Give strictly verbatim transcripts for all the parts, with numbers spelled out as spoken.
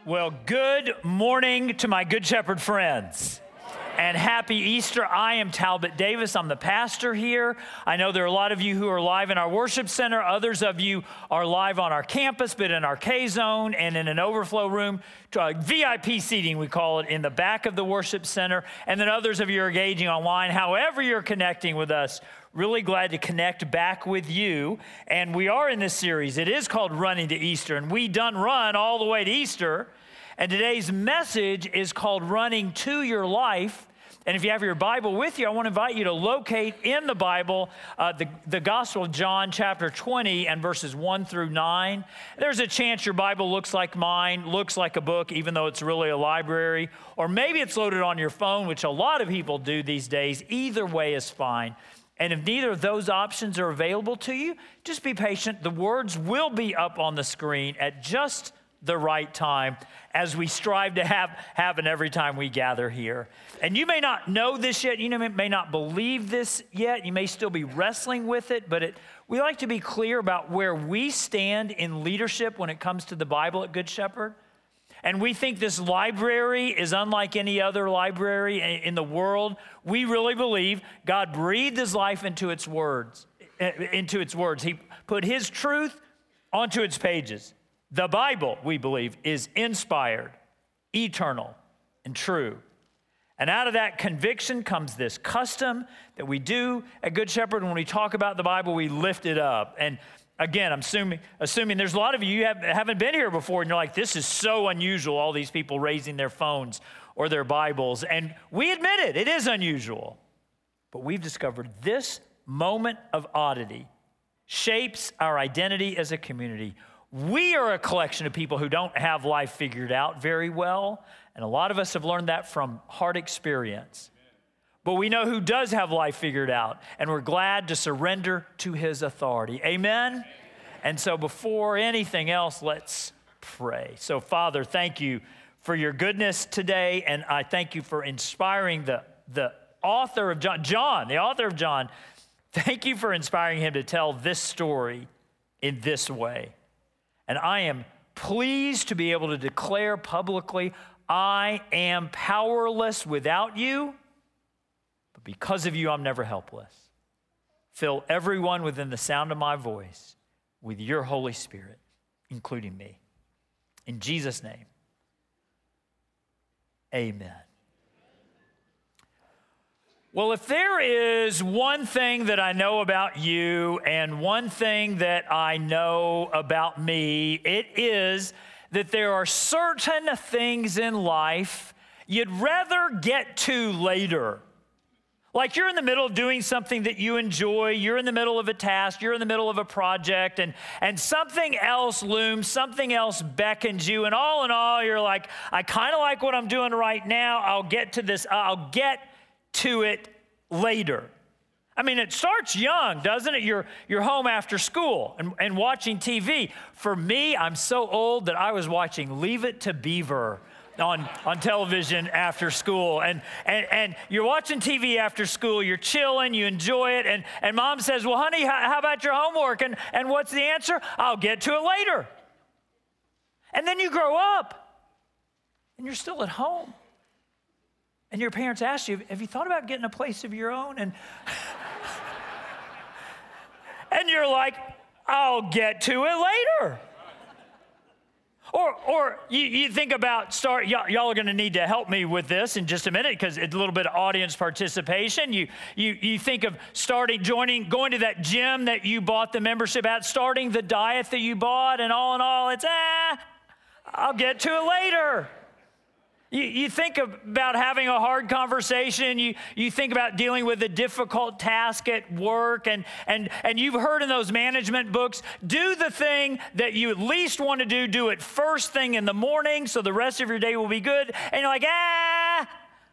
Well, good morning to my Good Shepherd friends. And happy Easter. I am Talbot Davis. I'm the pastor here. I know there are a lot of you who are live in our worship center. Others of you are live on our campus, but in our K-zone and in an overflow room, uh, V I P seating, we call it, in the back of the worship center. And then others of you are engaging online. However you're connecting with us, really glad to connect back with you. And we are in this series. It is called Running to Easter, and we done run all the way to Easter. And today's message is called Running to Your Life. And if you have your Bible with you, I want to invite you to locate in the Bible uh, the, the Gospel of John, chapter twenty, and verses one through nine. There's a chance your Bible looks like mine, looks like a book, even though it's really a library. Or maybe it's loaded on your phone, which a lot of people do these days. Either way is fine. And if neither of those options are available to you, just be patient. The words will be up on the screen at just the right time, as we strive to have happen every time we gather here. And you may not know this yet. You may not believe this yet. You may still be wrestling with it. But it, we like to be clear about where we stand in leadership when it comes to the Bible at Good Shepherd. And we think this library is unlike any other library in the world. We really believe God breathed his life into its words, into its words. He put his truth onto its pages. The Bible, we believe, is inspired, eternal, and true. And out of that conviction comes this custom that we do at Good Shepherd. When we talk about the Bible, we lift it up. And again, I'm assuming, assuming there's a lot of you who have, haven't been here before, and you're like, this is so unusual, all these people raising their phones or their Bibles. And we admit it, it is unusual. But we've discovered this moment of oddity shapes our identity as a community. We are a collection of people who don't have life figured out very well, and a lot of us have learned that from hard experience. But we know who does have life figured out, and we're glad to surrender to his authority. Amen? Amen. And so before anything else, let's pray. So Father, thank you for your goodness today, and I thank you for inspiring the, the author of John, John, the author of John. Thank you for inspiring him to tell this story in this way. And I am pleased to be able to declare publicly, I am powerless without you, but because of you, I'm never helpless. Fill everyone within the sound of my voice with your Holy Spirit, including me. In Jesus' name, amen. Well, if there is one thing that I know about you and one thing that I know about me, it is that there are certain things in life you'd rather get to later. Like you're in the middle of doing something that you enjoy, you're in the middle of a task, you're in the middle of a project, and, and something else looms, something else beckons you, and all in all, you're like, I kind of like what I'm doing right now, I'll get to this, I'll get to it later. I mean, it starts young, doesn't it? You're, you're home after school and, and watching T V. For me, I'm so old that I was watching Leave It to Beaver on, on television after school. And, and, and you're watching T V after school, you're chilling, you enjoy it, and, and mom says, well, honey, how, how about your homework? And, and what's the answer? I'll get to it later. And then you grow up, and you're still at home. And your parents ask you, have you thought about getting a place of your own? And, and you're like, I'll get to it later. Or, or you, you think about start. Y'all, y'all are going to need to help me with this in just a minute because it's a little bit of audience participation. You, you, you think of starting, joining, going to that gym that you bought the membership at, starting the diet that you bought, and all in all, it's ah, I'll get to it later. You, you think about having a hard conversation. You, you think about dealing with a difficult task at work. And, and, and you've heard in those management books, do the thing that you at least want to do. Do it first thing in the morning so the rest of your day will be good. And you're like, ah.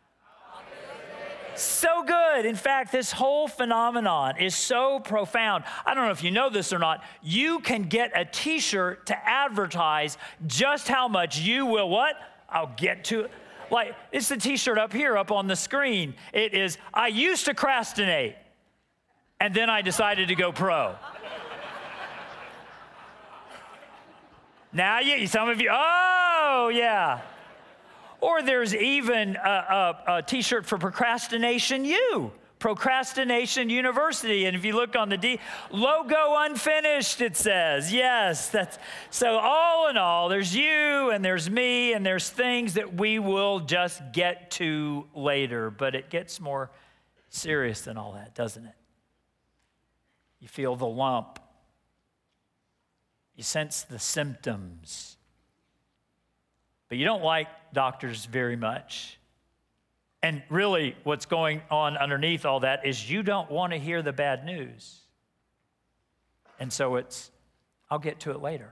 So good. In fact, this whole phenomenon is so profound. I don't know if you know this or not. You can get a t-shirt to advertise just how much you will what? I'll get to it. Like, it's the t-shirt up here, up on the screen. It is, I used to procrastinate, and then I decided to go pro. Now, you, some of you, oh, go, yeah. Or there's even a, a, a t-shirt for Procrastination U, Procrastination University. And if you look on the D, logo unfinished, it says. Yes, that's, so all in all, there's you and there's me and there's things that we will just get to later. But it gets more serious than all that, doesn't it? You feel the lump. You sense the symptoms. But you don't like doctors very much. And really, what's going on underneath all that is you don't want to hear the bad news. And so it's, I'll get to it later.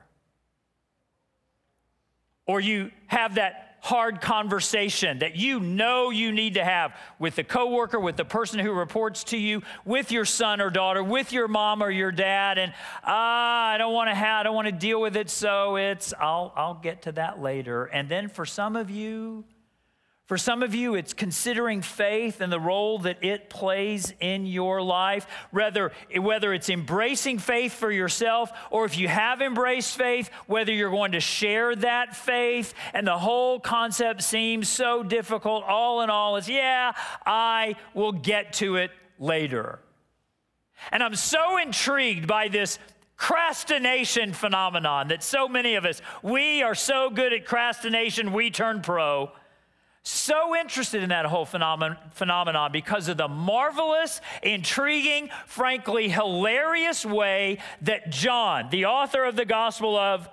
Or you have that hard conversation that you know you need to have with the coworker, with the person who reports to you, with your son or daughter, with your mom or your dad, and ah, I don't want to have, I don't want to deal with it, so it's I'll I'll get to that later. And then for some of you, For some of you, it's considering faith and the role that it plays in your life, whether, whether it's embracing faith for yourself, or if you have embraced faith, whether you're going to share that faith. And the whole concept seems so difficult. All in all, is yeah, I will get to it later. And I'm so intrigued by this crastination phenomenon that so many of us, we are so good at crastination, we turn pro. So interested in that whole phenomenon, phenomenon because of the marvelous, intriguing, frankly hilarious way that John, the author of the Gospel of,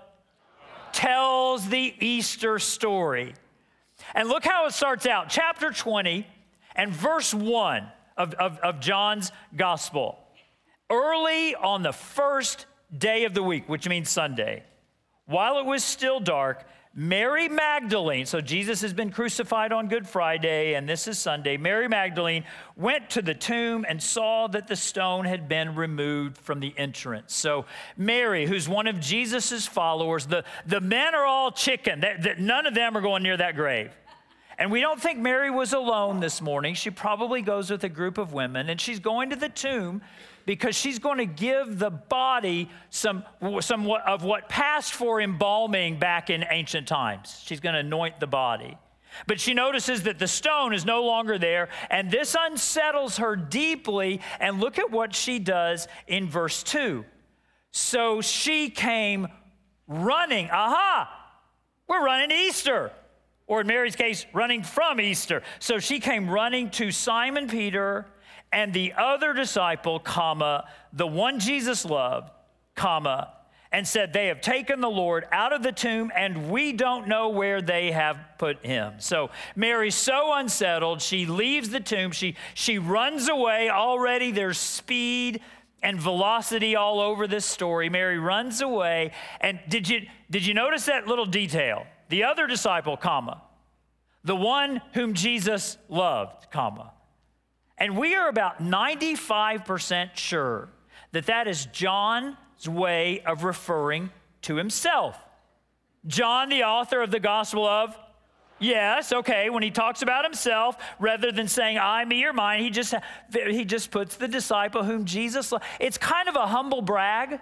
tells the Easter story. And look how it starts out. Chapter twenty and verse one of, of, of John's Gospel. Early on the first day of the week, which means Sunday, while it was still dark, Mary Magdalene, so Jesus has been crucified on Good Friday, and this is Sunday. Mary Magdalene went to the tomb and saw that the stone had been removed from the entrance. So Mary, who's one of Jesus's followers, the, the men are all chicken. That, that none of them are going near that grave. And we don't think Mary was alone this morning. She probably goes with a group of women, and she's going to the tomb because she's going to give the body some, some of what passed for embalming back in ancient times. She's going to anoint the body. But she notices that the stone is no longer there, and this unsettles her deeply. And look at what she does in verse two. So she came running. Aha! We're running to Easter. Or in Mary's case, running from Easter. So she came running to Simon Peter and the other disciple, comma, the one Jesus loved, comma, and said, they have taken the Lord out of the tomb, and we don't know where they have put him. So Mary's so unsettled, she leaves the tomb, she, she runs away. Already there's speed and velocity all over this story. Mary runs away, and did you, did you notice that little detail? The other disciple, comma, the one whom Jesus loved, comma. And we are about ninety-five percent sure that that is John's way of referring to himself. John, the author of the Gospel of, yes, okay, when he talks about himself, rather than saying I, me, or mine, he just, he just puts the disciple whom Jesus loved. It's kind of a humble brag.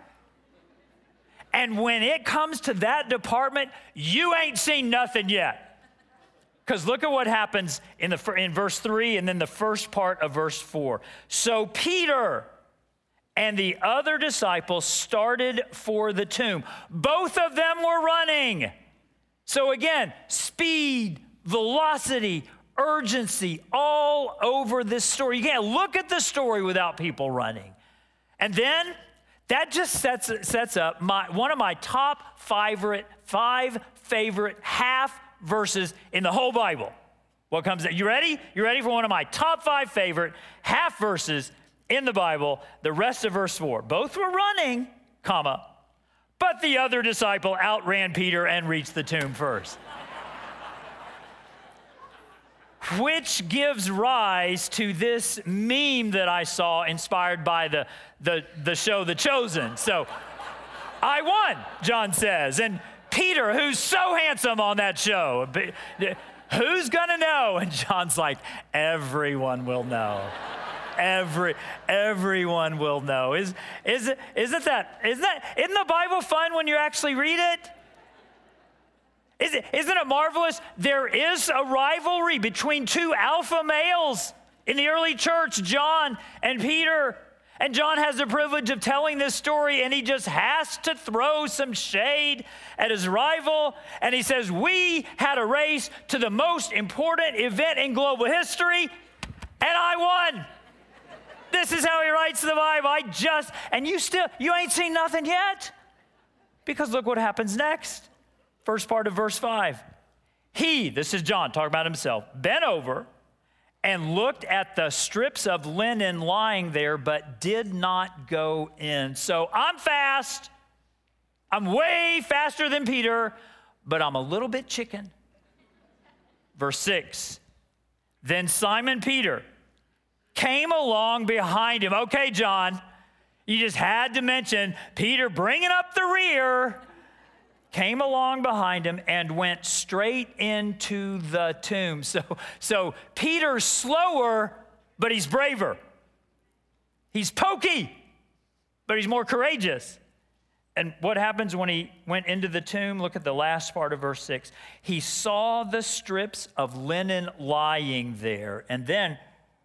And when it comes to that department, you ain't seen nothing yet. Because look at what happens in, the, in verse three and then the first part of verse four. So Peter and the other disciples started for the tomb. Both of them were running. So again, speed, velocity, urgency, all over this story. You can't look at the story without people running. And then that just sets, sets up my, one of my top favorite, five favorite half verses in the whole Bible. What comes out? You ready? You ready for one of my top five favorite half verses in the Bible? The rest of verse four. Both were running, comma, but the other disciple outran Peter and reached the tomb first. Which gives rise to this meme that I saw inspired by the, the, the show The Chosen. So, I won, John says. And Peter, who's so handsome on that show, who's gonna know? And John's like, everyone will know. Every, everyone will know. Is, is it, isn't that, isn't that, isn't the Bible fun when you actually read it? Isn't it marvelous? There is a rivalry between two alpha males in the early church, John and Peter. And John has the privilege of telling this story, and he just has to throw some shade at his rival. And he says, we had a race to the most important event in global history, and I won. This is how he writes the Bible. I just, and you still, you ain't seen nothing yet. Because look what happens next. First part of verse five. He, this is John talking about himself, bent over and looked at the strips of linen lying there, but did not go in. So I'm fast. I'm way faster than Peter, but I'm a little bit chicken. Verse six. Then Simon Peter came along behind him. Okay, John, you just had to mention Peter bringing up the rear, came along behind him and went straight into the tomb. So, so Peter's slower, but he's braver. He's pokey, but he's more courageous. And what happens when he went into the tomb? Look at the last part of verse six. He saw the strips of linen lying there. And then,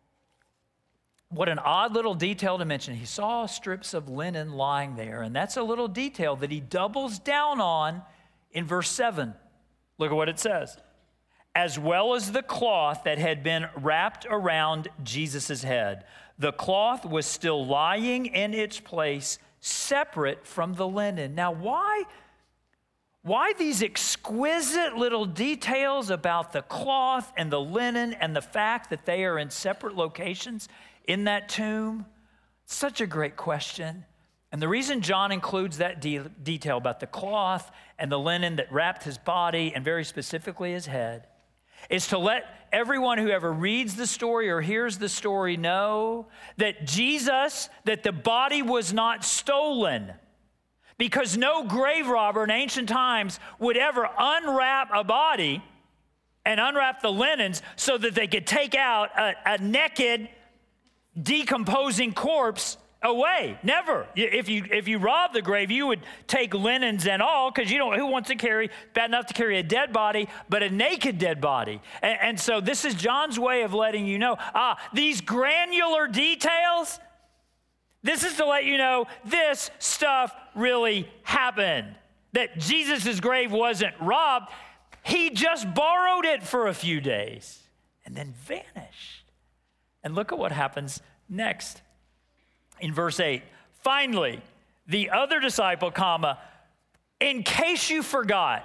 what an odd little detail to mention. He saw strips of linen lying there. And that's a little detail that he doubles down on in verse seven. Look at what it says. As well as the cloth that had been wrapped around Jesus' head. The cloth was still lying in its place, separate from the linen. Now, why, why these exquisite little details about the cloth and the linen and the fact that they are in separate locations in that tomb? Such a great question. And the reason John includes that de- detail about the cloth and the linen that wrapped his body and very specifically his head is to let everyone who ever reads the story or hears the story know that Jesus, that the body was not stolen, because no grave robber in ancient times would ever unwrap a body and unwrap the linens so that they could take out a, a naked, decomposing corpse away. Never. If you if you rob the grave, you would take linens and all, because you don't. Who wants to carry bad enough to carry a dead body, but a naked dead body? And, and so this is John's way of letting you know. Ah, these granular details. This is to let you know this stuff really happened. That Jesus' grave wasn't robbed. He just borrowed it for a few days and then vanished. And look at what happens next. In verse eight, finally, the other disciple, comma, in case you forgot,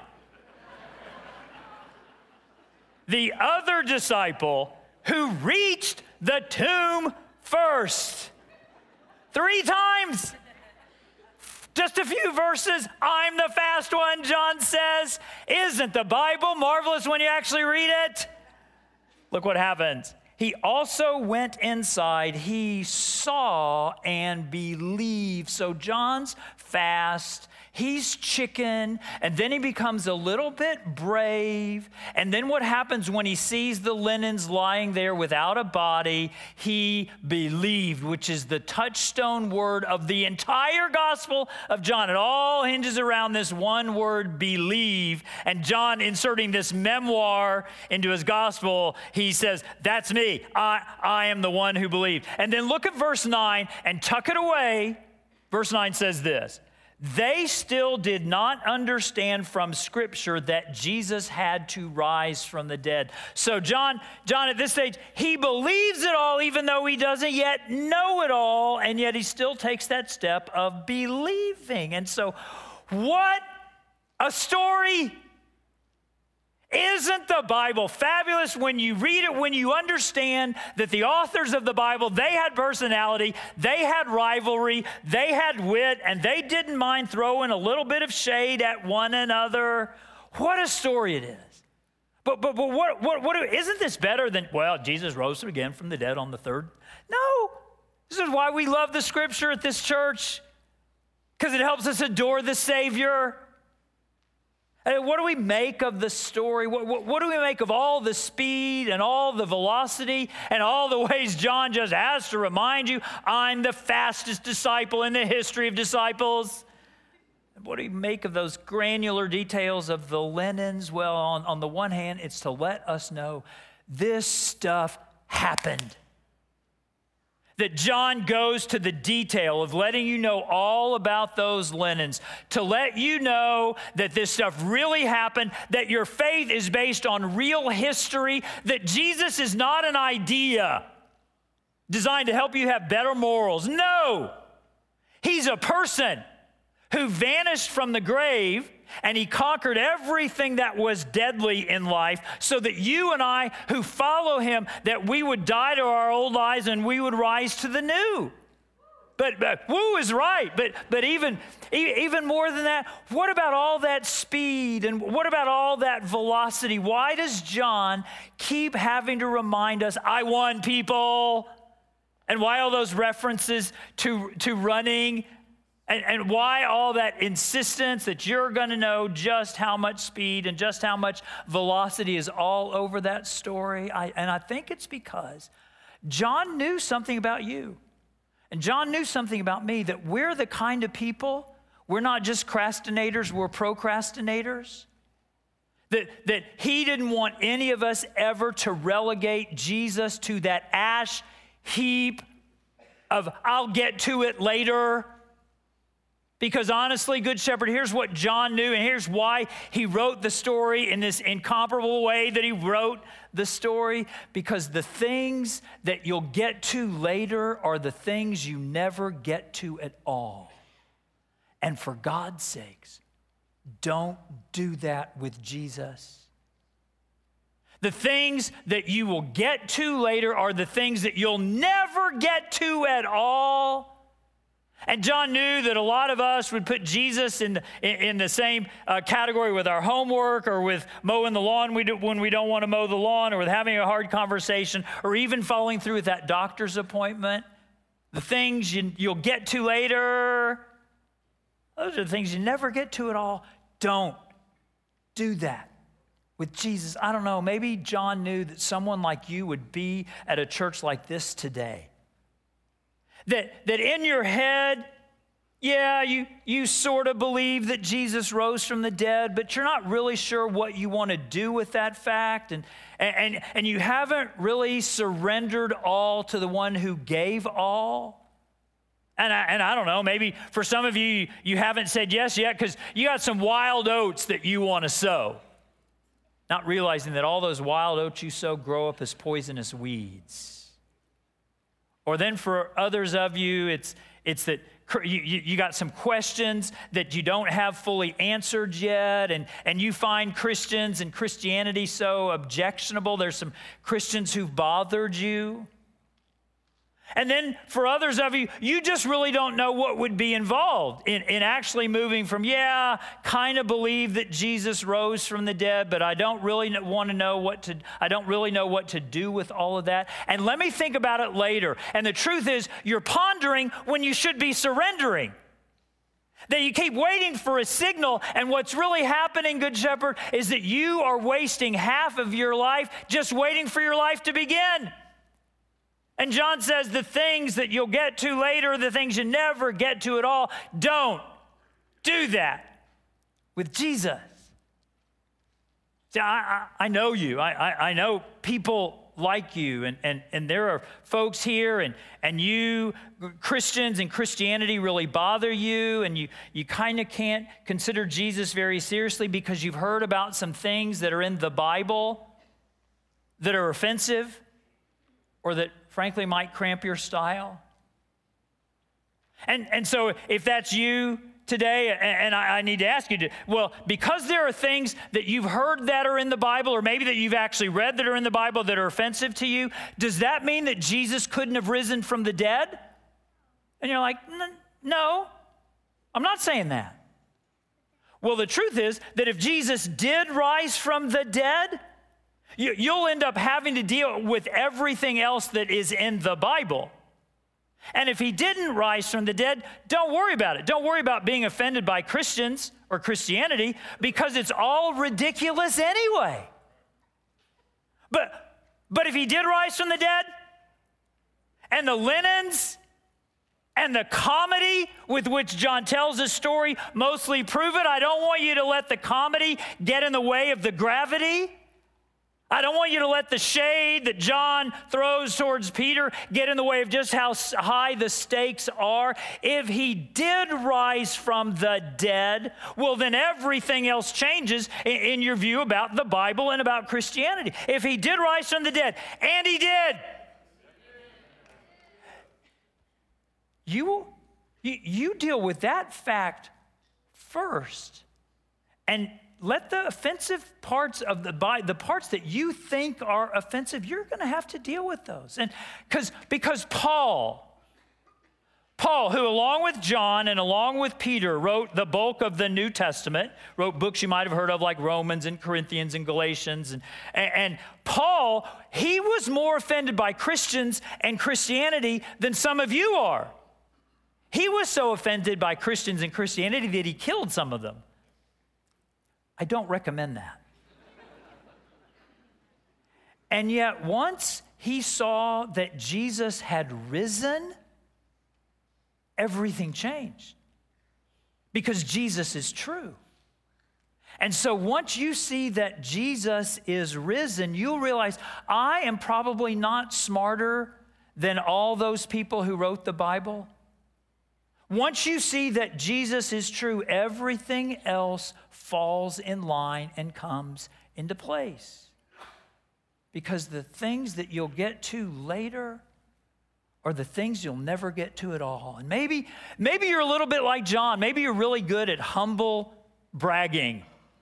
the other disciple who reached the tomb first. Three times. Just a few verses. I'm the fast one, John says. Isn't the Bible marvelous when you actually read it? Look what happens. He also went inside. He saw and believed. So John's fast. He's chicken. And then he becomes a little bit brave. And then what happens when he sees the linens lying there without a body? He believed, which is the touchstone word of the entire Gospel of John. It all hinges around this one word, believe. And John, inserting this memoir into his Gospel, he says, that's me. I, I am the one who believed. And then look at verse nine and tuck it away. Verse nine says this. They still did not understand from Scripture that Jesus had to rise from the dead. So John, John at this stage, he believes it all even though he doesn't yet know it all, and yet he still takes that step of believing. And so what a story! Isn't the Bible fabulous when you read it, when you understand that the authors of the Bible, they had personality, they had rivalry, they had wit, and they didn't mind throwing a little bit of shade at one another? What a story it is. But but but what what what isn't this better than, well, Jesus rose again from the dead on the third? No. This is why we love the Scripture at this church, because it helps us adore the Savior. What do we make of the story? What, what, what do we make of all the speed and all the velocity and all the ways John just has to remind you, I'm the fastest disciple in the history of disciples? what do you make of those granular details of the linens? Well, on, on the one hand, it's to let us know this stuff happened. That John goes to the detail of letting you know all about those linens, to let you know that this stuff really happened, that your faith is based on real history, that Jesus is not an idea designed to help you have better morals. No, he's a person who vanished from the grave, and he conquered everything that was deadly in life so that you and I who follow him, that we would die to our old lives and we would rise to the new. But, but woo is right. But, but even, even more than that, what about all that speed and what about all that velocity? Why does John keep having to remind us, I won, people? And why all those references to, to running? And, and why all that insistence that you're going to know just how much speed and just how much velocity is all over that story? I, and I think it's because John knew something about you. And John knew something about me, that we're the kind of people, we're not just crastinators, we're procrastinators. That, that he didn't want any of us ever to relegate Jesus to that ash heap of I'll get to it later. Because honestly, Good Shepherd, here's what John knew, and here's why he wrote the story in this incomparable way that he wrote the story. Because the things that you'll get to later are the things you never get to at all. And for God's sakes, don't do that with Jesus. The things that you will get to later are the things that you'll never get to at all. And John knew that a lot of us would put Jesus in the, in the same uh, category with our homework, or with mowing the lawn we do, when we don't want to mow the lawn, or with having a hard conversation, or even following through with that doctor's appointment. The things you, you'll get to later, those are the things you never get to at all. Don't do that with Jesus. I don't know, maybe John knew that someone like you would be at a church like this today. That, that in your head, yeah, you, you sort of believe that Jesus rose from the dead, but you're not really sure what you want to do with that fact. And, and, and you haven't really surrendered all to the one who gave all. And I, and I don't know, maybe for some of you, you haven't said yes yet because you got some wild oats that you want to sow. Not realizing that all those wild oats you sow grow up as poisonous weeds. Or then for others of you, it's it's that you, you got some questions that you don't have fully answered yet, and, and you find Christians and Christianity so objectionable. There's some Christians who've bothered you. And then for others of you, you just really don't know what would be involved in, in actually moving from, yeah, kind of believe that Jesus rose from the dead, but I don't really want to know what to, I don't really know what to do with all of that. And let me think about it later. And the truth is, you're pondering when you should be surrendering. That you keep waiting for a signal, and what's really happening, Good Shepherd, is that you are wasting half of your life just waiting for your life to begin. And John says the things that you'll get to later, the things you never get to at all, don't do that with Jesus. See, I, I, I know you. I, I, I know people like you, and, and, and there are folks here, and, and you, Christians and Christianity really bother you, and you, you kind of can't consider Jesus very seriously because you've heard about some things that are in the Bible that are offensive, or that frankly might cramp your style. And, and so if that's you today, and, and I, I need to ask you to, well, because there are things that you've heard that are in the Bible, or maybe that you've actually read that are in the Bible that are offensive to you, does that mean that Jesus couldn't have risen from the dead? And you're like, no, I'm not saying that. Well, the truth is that if Jesus did rise from the dead, You, you'll end up having to deal with everything else that is in the Bible. And if he didn't rise from the dead, don't worry about it. Don't worry about being offended by Christians or Christianity, because it's all ridiculous anyway. But, but if he did rise from the dead, and the linens and the comedy with which John tells his story mostly prove it. I don't want you to let the comedy get in the way of the gravity. I don't want you to let the shade that John throws towards Peter get in the way of just how high the stakes are. If he did rise from the dead, well, then everything else changes in, in your view about the Bible and about Christianity. If he did rise from the dead, and he did, you, you, you deal with that fact first. And let the offensive parts of the Bible, the parts that you think are offensive, you're going to have to deal with those. And because because Paul, Paul, who along with John and along with Peter wrote the bulk of the New Testament, wrote books you might have heard of like Romans and Corinthians and Galatians. And, and, and Paul, he was more offended by Christians and Christianity than some of you are. He was so offended by Christians and Christianity that he killed some of them. I don't recommend that. And yet, once he saw that Jesus had risen, everything changed because Jesus is true. And so once you see that Jesus is risen, you'll realize I am probably not smarter than all those people who wrote the Bible. Once you see that Jesus is true, everything else falls in line and comes into place. Because the things that you'll get to later are the things you'll never get to at all. And maybe, maybe you're a little bit like John. Maybe you're really good at humble bragging.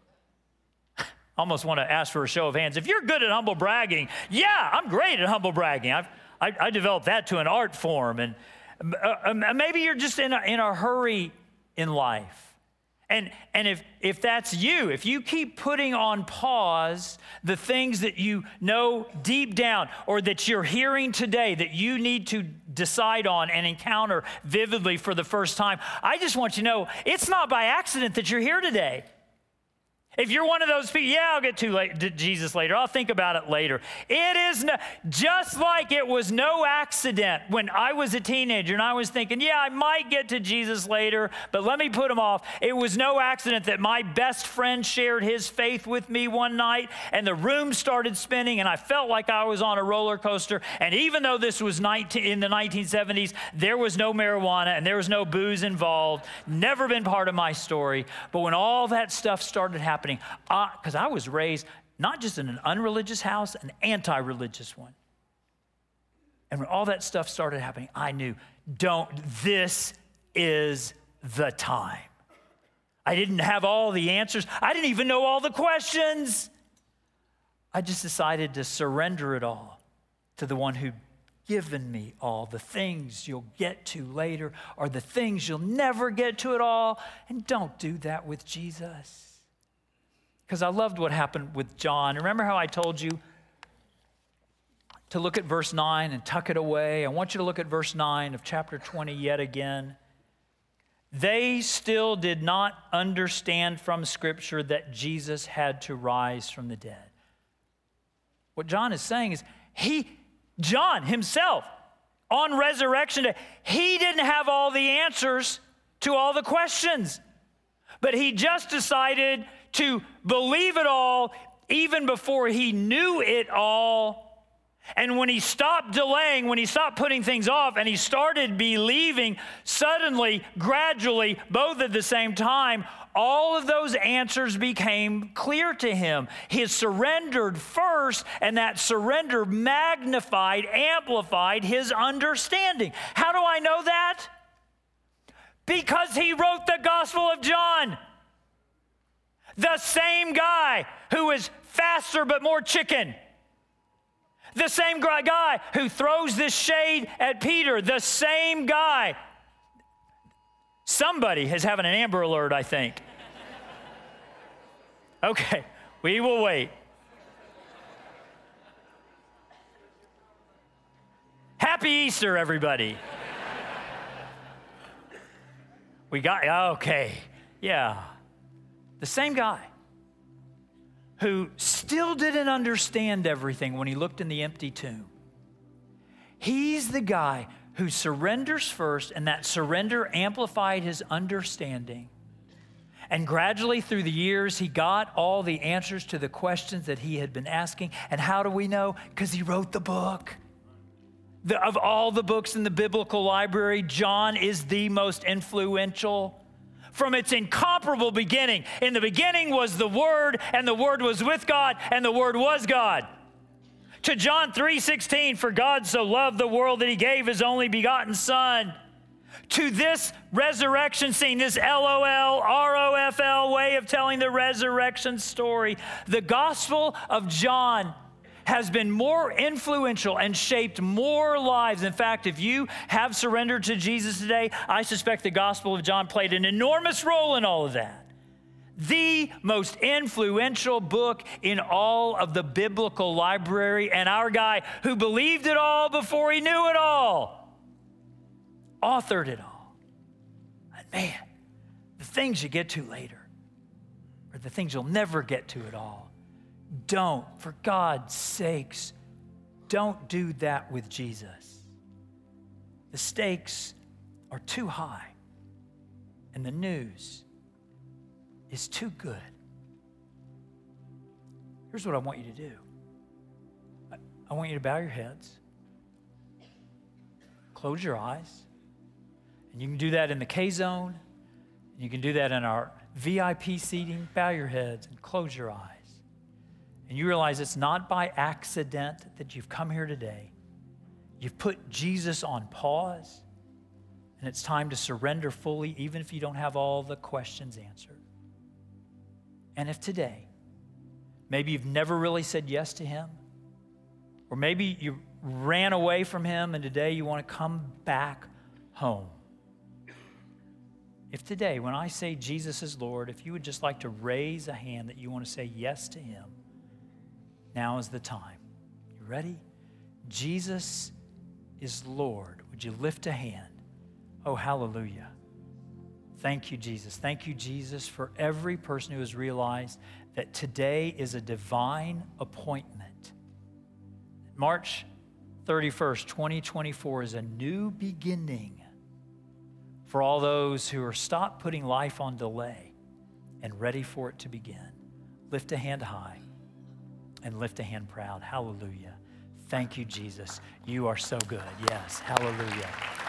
I almost want to ask for a show of hands. If you're good at humble bragging, yeah, I'm great at humble bragging. I've, I, I developed that to an art form. And Uh, maybe you're just in a, in a hurry in life. And, and if, if that's you, if you keep putting on pause the things that you know deep down or that you're hearing today that you need to decide on and encounter vividly for the first time, I just want you to know it's not by accident that you're here today. If you're one of those people, yeah, I'll get to, late, to Jesus later. I'll think about it later. It is no, just like it was no accident when I was a teenager and I was thinking, yeah, I might get to Jesus later, but let me put him off. It was no accident that my best friend shared his faith with me one night and the room started spinning and I felt like I was on a roller coaster. And even though this was nineteen, in the nineteen seventies, there was no marijuana and there was no booze involved. Never been part of my story. But when all that stuff started happening, because I was raised not just in an unreligious house, an anti-religious one. And when all that stuff started happening, I knew, don't, this is the time. I didn't have all the answers. I didn't even know all the questions. I just decided to surrender it all to the one who'd given me all. The things you'll get to later are the things you'll never get to at all. And don't do that with Jesus. Because I loved what happened with John. Remember how I told you to look at verse nine and tuck it away? I want you to look at verse nine of chapter twenty yet again. They still did not understand from Scripture that Jesus had to rise from the dead. What John is saying is, he, John himself, on resurrection day, he didn't have all the answers to all the questions. But he just decided to believe it all even before he knew it all. And when he stopped delaying, when he stopped putting things off and he started believing, suddenly, gradually, both at the same time, all of those answers became clear to him. He surrendered first, and that surrender magnified, amplified his understanding. How do I know that? Because he wrote the Gospel of John. The same guy who is faster but more chicken. The same guy who throws this shade at Peter. The same guy. Somebody is having an Amber Alert, I think. Okay, we will wait. Happy Easter, everybody. We got, okay, yeah. The same guy who still didn't understand everything when he looked in the empty tomb. He's the guy who surrenders first, and that surrender amplified his understanding. And gradually through the years, he got all the answers to the questions that he had been asking. And how do we know? Because he wrote the book. The, of all the books in the biblical library, John is the most influential. From its incomparable beginning, in the beginning was the Word, and the Word was with God, and the Word was God. To John three sixteen, for God so loved the world that he gave his only begotten Son. To this resurrection scene, this L O L, R O F L way of telling the resurrection story, the Gospel of John has been more influential and shaped more lives. In fact, if you have surrendered to Jesus today, I suspect the Gospel of John played an enormous role in all of that. The most influential book in all of the biblical library, and our guy who believed it all before he knew it all authored it all. And man, the things you get to later are the things you'll never get to at all. Don't, for God's sakes, don't do that with Jesus. The stakes are too high, and the news is too good. Here's what I want you to do. I, I want you to bow your heads, close your eyes, and you can do that in the K-Zone, and you can do that in our V I P seating. Bow your heads and close your eyes. And you realize it's not by accident that you've come here today. You've put Jesus on pause, and it's time to surrender fully, even if you don't have all the questions answered. And if today, maybe you've never really said yes to him, or maybe you ran away from him and today you want to come back home. If today, when I say Jesus is Lord, if you would just like to raise a hand that you want to say yes to him, now is the time. You ready? Jesus is Lord. Would you lift a hand? Oh, hallelujah. Thank you, Jesus. Thank you, Jesus, for every person who has realized that today is a divine appointment. March thirty-first, twenty twenty-four is a new beginning for all those who are stopped putting life on delay and ready for it to begin. Lift a hand high and lift a hand proud. Hallelujah. Thank you, Jesus. You are so good. Yes, hallelujah.